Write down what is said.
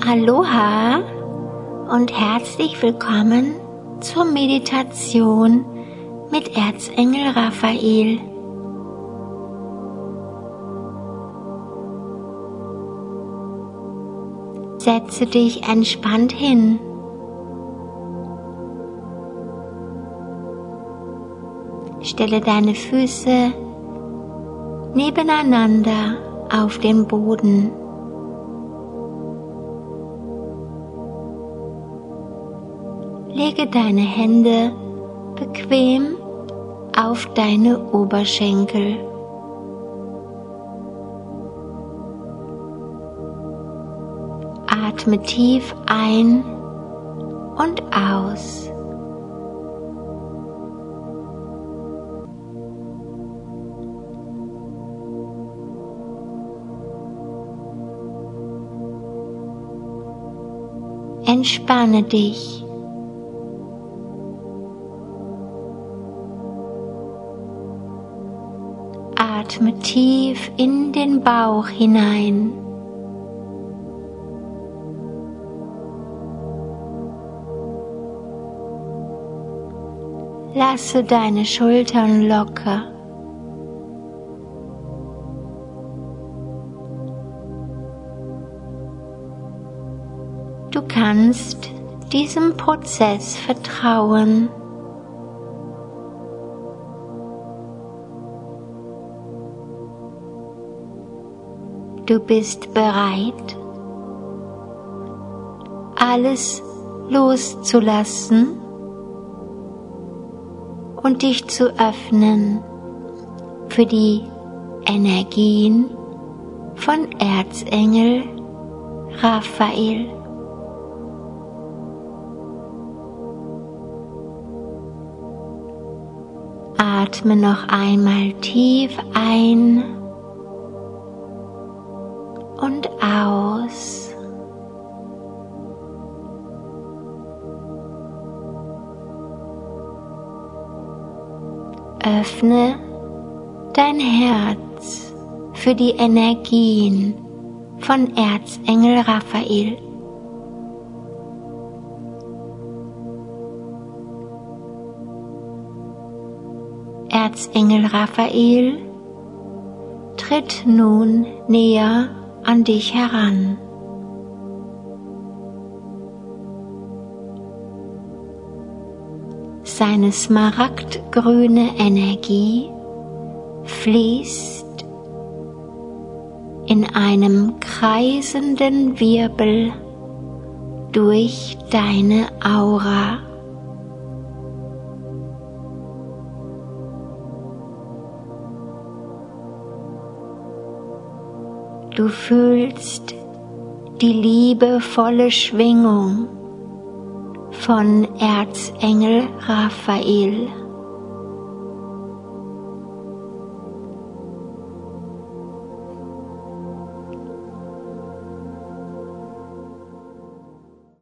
Aloha und herzlich willkommen zur Meditation mit Erzengel Raphael. Setze dich entspannt hin. Stelle deine Füße nebeneinander auf den Boden. Lege deine Hände bequem auf deine Oberschenkel. Atme tief ein und aus. Entspanne dich. Atme tief in den Bauch hinein. Lasse deine Schultern locker. Du kannst diesem Prozess vertrauen. Du bist bereit, alles loszulassen und dich zu öffnen für die Energien von Erzengel Raphael. Atme noch einmal tief ein und aus. Öffne dein Herz für die Energien von Erzengel Raphael. Erzengel Raphael tritt nun näher an dich heran. Seine smaragdgrüne Energie fließt in einem kreisenden Wirbel durch deine Aura. Du fühlst die liebevolle Schwingung von Erzengel Raphael.